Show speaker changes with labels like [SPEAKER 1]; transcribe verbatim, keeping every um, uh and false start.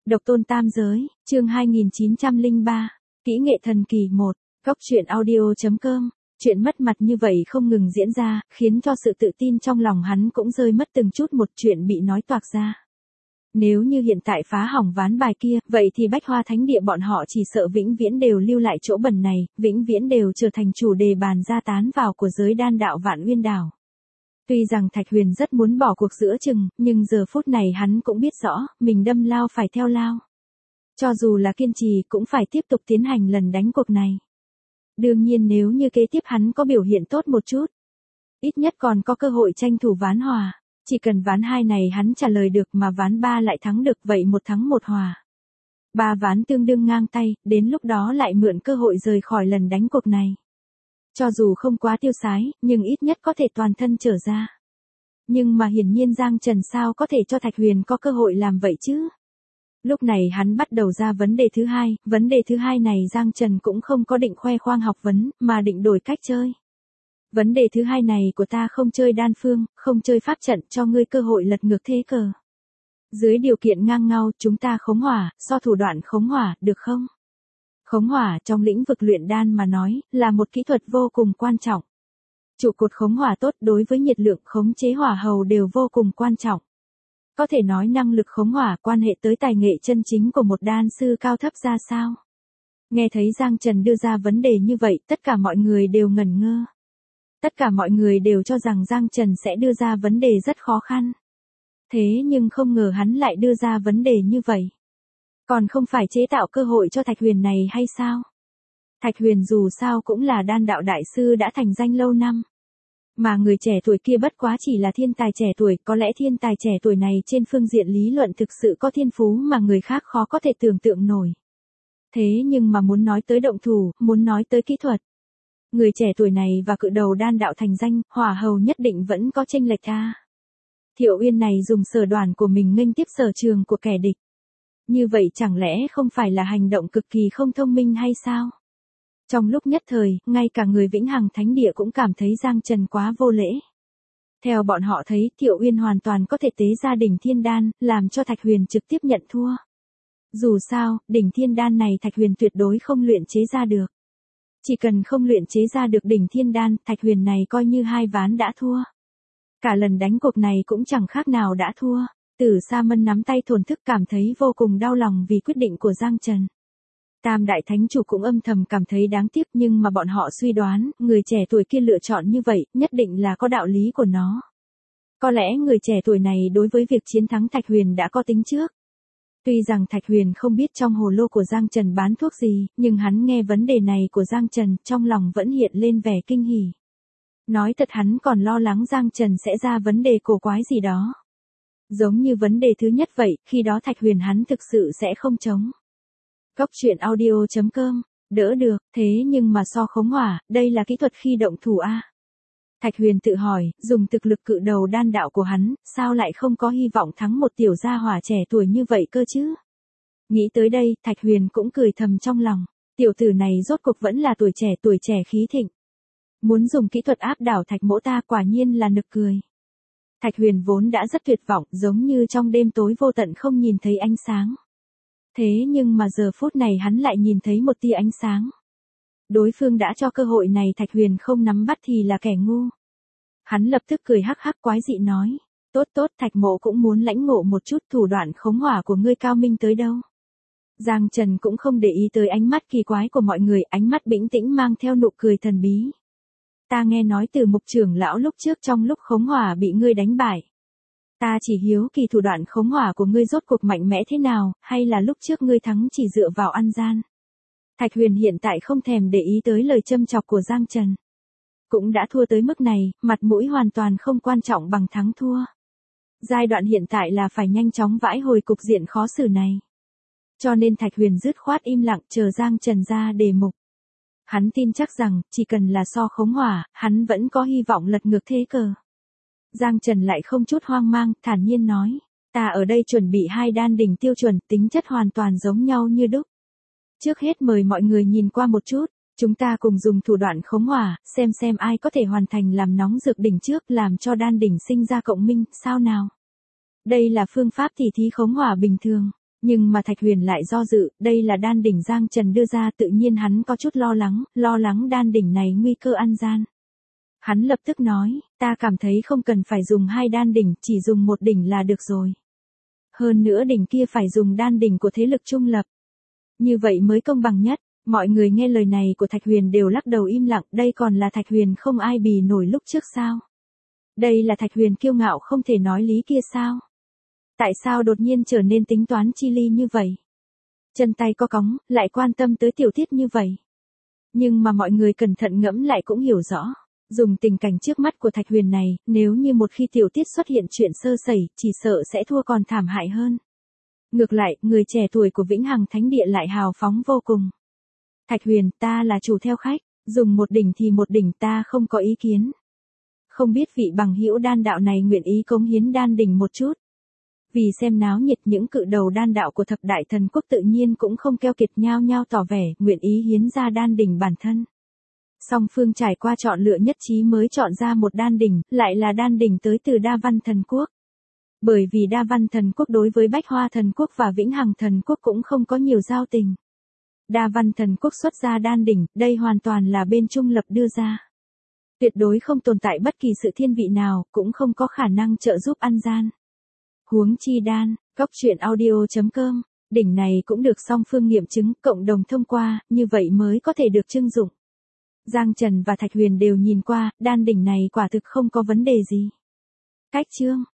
[SPEAKER 1] Độc tôn tam giới, chương hai nghìn chín trăm lẻ ba, kỹ nghệ thần kỳ một, góc truyện audio.com. Chuyện mất mặt như vậy không ngừng diễn ra, khiến cho sự tự tin trong lòng hắn cũng rơi mất từng chút một, chuyện bị nói toạc ra. Nếu như hiện tại phá hỏng ván bài kia, vậy thì Bách Hoa Thánh Địa bọn họ chỉ sợ vĩnh viễn đều lưu lại chỗ bẩn này, vĩnh viễn đều trở thành chủ đề bàn ra tán vào của giới đan đạo Vạn Uyên Đảo. Tuy rằng Thạch Huyền rất muốn bỏ cuộc giữa chừng, nhưng giờ phút này hắn cũng biết rõ, mình đâm lao phải theo lao. Cho dù là kiên trì cũng phải tiếp tục tiến hành lần đánh cuộc này. Đương nhiên nếu như kế tiếp hắn có biểu hiện tốt một chút, ít nhất còn có cơ hội tranh thủ ván hòa. Chỉ cần ván hai này hắn trả lời được mà ván ba lại thắng được, vậy một thắng một hòa. Ba ván tương đương ngang tay, đến lúc đó lại mượn cơ hội rời khỏi lần đánh cuộc này. Cho dù không quá tiêu sái, nhưng ít nhất có thể toàn thân trở ra. Nhưng mà hiển nhiên Giang Trần sao có thể cho Thạch Huyền có cơ hội làm vậy chứ? Lúc này hắn bắt đầu ra vấn đề thứ hai, vấn đề thứ hai này Giang Trần cũng không có định khoe khoang học vấn, mà định đổi cách chơi. Vấn đề thứ hai này của ta không chơi đan phương, không chơi pháp trận, cho ngươi cơ hội lật ngược thế cờ. Dưới điều kiện ngang nhau, chúng ta khống hỏa, so thủ đoạn khống hỏa, được không? Khống hỏa trong lĩnh vực luyện đan mà nói, là một kỹ thuật vô cùng quan trọng. Trụ cột khống hỏa tốt đối với nhiệt lượng khống chế hỏa hầu đều vô cùng quan trọng. Có thể nói năng lực khống hỏa quan hệ tới tài nghệ chân chính của một đan sư cao thấp ra sao? Nghe thấy Giang Trần đưa ra vấn đề như vậy, tất cả mọi người đều ngẩn ngơ. Tất cả mọi người đều cho rằng Giang Trần sẽ đưa ra vấn đề rất khó khăn. Thế nhưng không ngờ hắn lại đưa ra vấn đề như vậy. Còn không phải chế tạo cơ hội cho Thạch Huyền này hay sao? Thạch Huyền dù sao cũng là đan đạo đại sư đã thành danh lâu năm. Mà người trẻ tuổi kia bất quá chỉ là thiên tài trẻ tuổi, có lẽ thiên tài trẻ tuổi này trên phương diện lý luận thực sự có thiên phú mà người khác khó có thể tưởng tượng nổi. Thế nhưng mà muốn nói tới động thủ, muốn nói tới kỹ thuật. Người trẻ tuổi này và cự đầu đan đạo thành danh, hỏa hầu nhất định vẫn có chênh lệch a. Thiệu Uyên này dùng sở đoản của mình nghênh tiếp sở trường của kẻ địch. Như vậy chẳng lẽ không phải là hành động cực kỳ không thông minh hay sao? Trong lúc nhất thời, ngay cả người Vĩnh Hằng Thánh Địa cũng cảm thấy Giang Trần quá vô lễ. Theo bọn họ thấy, Thiệu Uyên hoàn toàn có thể tế ra đỉnh thiên đan, làm cho Thạch Huyền trực tiếp nhận thua. Dù sao, đỉnh thiên đan này Thạch Huyền tuyệt đối không luyện chế ra được. Chỉ cần không luyện chế ra được đỉnh thiên đan, Thạch Huyền này coi như hai ván đã thua. Cả lần đánh cuộc này cũng chẳng khác nào đã thua. Tử Sa Mân nắm tay thổn thức cảm thấy vô cùng đau lòng vì quyết định của Giang Trần. Tam đại thánh chủ cũng âm thầm cảm thấy đáng tiếc, nhưng mà bọn họ suy đoán, người trẻ tuổi kia lựa chọn như vậy, nhất định là có đạo lý của nó. Có lẽ người trẻ tuổi này đối với việc chiến thắng Thạch Huyền đã có tính trước. Tuy rằng Thạch Huyền không biết trong hồ lô của Giang Trần bán thuốc gì, nhưng hắn nghe vấn đề này của Giang Trần, trong lòng vẫn hiện lên vẻ kinh hỉ. Nói thật hắn còn lo lắng Giang Trần sẽ ra vấn đề cổ quái gì đó. Giống như vấn đề thứ nhất vậy, khi đó Thạch Huyền hắn thực sự sẽ không chống. Góc truyện audio.com, đỡ được, thế nhưng mà so khống hỏa, đây là kỹ thuật khi động thủ a. Thạch Huyền tự hỏi, dùng thực lực cự đầu đan đạo của hắn, sao lại không có hy vọng thắng một tiểu gia hỏa trẻ tuổi như vậy cơ chứ? Nghĩ tới đây, Thạch Huyền cũng cười thầm trong lòng, tiểu tử này rốt cuộc vẫn là tuổi trẻ, tuổi trẻ khí thịnh. Muốn dùng kỹ thuật áp đảo Thạch Mỗ ta quả nhiên là nực cười. Thạch Huyền vốn đã rất tuyệt vọng, giống như trong đêm tối vô tận không nhìn thấy ánh sáng. Thế nhưng mà giờ phút này hắn lại nhìn thấy một tia ánh sáng. Đối phương đã cho cơ hội này, Thạch Huyền không nắm bắt thì là kẻ ngu. Hắn lập tức cười hắc hắc quái dị nói, tốt tốt, Thạch Mộ cũng muốn lãnh ngộ một chút thủ đoạn khống hỏa của ngươi cao minh tới đâu. Giang Trần cũng không để ý tới ánh mắt kỳ quái của mọi người, ánh mắt bĩnh tĩnh mang theo nụ cười thần bí. Ta nghe nói từ Mục trưởng lão lúc trước trong lúc khống hỏa bị ngươi đánh bại. Ta chỉ hiếu kỳ thủ đoạn khống hỏa của ngươi rốt cuộc mạnh mẽ thế nào, hay là lúc trước ngươi thắng chỉ dựa vào ăn gian. Thạch Huyền hiện tại không thèm để ý tới lời châm chọc của Giang Trần. Cũng đã thua tới mức này, mặt mũi hoàn toàn không quan trọng bằng thắng thua. Giai đoạn hiện tại là phải nhanh chóng vãi hồi cục diện khó xử này. Cho nên Thạch Huyền dứt khoát im lặng chờ Giang Trần ra đề mục. Hắn tin chắc rằng, chỉ cần là so khống hỏa, hắn vẫn có hy vọng lật ngược thế cờ. Giang Trần lại không chút hoang mang, thản nhiên nói, ta ở đây chuẩn bị hai đan đỉnh tiêu chuẩn, tính chất hoàn toàn giống nhau như đúc. Trước hết mời mọi người nhìn qua một chút, chúng ta cùng dùng thủ đoạn khống hỏa, xem xem ai có thể hoàn thành làm nóng dược đỉnh trước, làm cho đan đỉnh sinh ra cộng minh, sao nào? Đây là phương pháp tỉ thí khống hỏa bình thường. Nhưng mà Thạch Huyền lại do dự, đây là đan đỉnh Giang Trần đưa ra, tự nhiên hắn có chút lo lắng, lo lắng đan đỉnh này nguy cơ ăn gian. Hắn lập tức nói, ta cảm thấy không cần phải dùng hai đan đỉnh, chỉ dùng một đỉnh là được rồi. Hơn nữa đỉnh kia phải dùng đan đỉnh của thế lực trung lập. Như vậy mới công bằng nhất. Mọi người nghe lời này của Thạch Huyền đều lắc đầu im lặng, đây còn là Thạch Huyền không ai bì nổi lúc trước sao? Đây là Thạch Huyền kiêu ngạo không thể nói lý kia sao? Tại sao đột nhiên trở nên tính toán chi ly như vậy? Chân tay co cóng, lại quan tâm tới tiểu tiết như vậy. Nhưng mà mọi người cẩn thận ngẫm lại cũng hiểu rõ. Dùng tình cảnh trước mắt của Thạch Huyền này, nếu như một khi tiểu tiết xuất hiện chuyện sơ sẩy, chỉ sợ sẽ thua còn thảm hại hơn. Ngược lại, người trẻ tuổi của Vĩnh Hằng Thánh Địa lại hào phóng vô cùng. Thạch Huyền, ta là chủ theo khách, dùng một đỉnh thì một đỉnh, ta không có ý kiến. Không biết vị bằng hữu đan đạo này nguyện ý cống hiến đan đỉnh một chút. Vì xem náo nhiệt, những cự đầu đan đạo của thập đại thần quốc tự nhiên cũng không keo kiệt, nhao nhao tỏ vẻ nguyện ý hiến ra đan đỉnh bản thân. Song phương trải qua chọn lựa nhất trí mới chọn ra một đan đỉnh, lại là đan đỉnh tới từ Đa Văn Thần Quốc. Bởi vì Đa Văn Thần Quốc đối với Bách Hoa Thần Quốc và Vĩnh Hằng Thần Quốc cũng không có nhiều giao tình. Đa Văn Thần Quốc xuất ra đan đỉnh, đây hoàn toàn là bên trung lập đưa ra. Tuyệt đối không tồn tại bất kỳ sự thiên vị nào, cũng không có khả năng trợ giúp ăn gian. Huống chi đan, góc truyện audio chấm com, đỉnh này cũng được song phương nghiệm chứng, cộng đồng thông qua, như vậy mới có thể được trưng dụng. Giang Trần và Thạch Huyền đều nhìn qua, đan đỉnh này quả thực không có vấn đề gì. Cách chương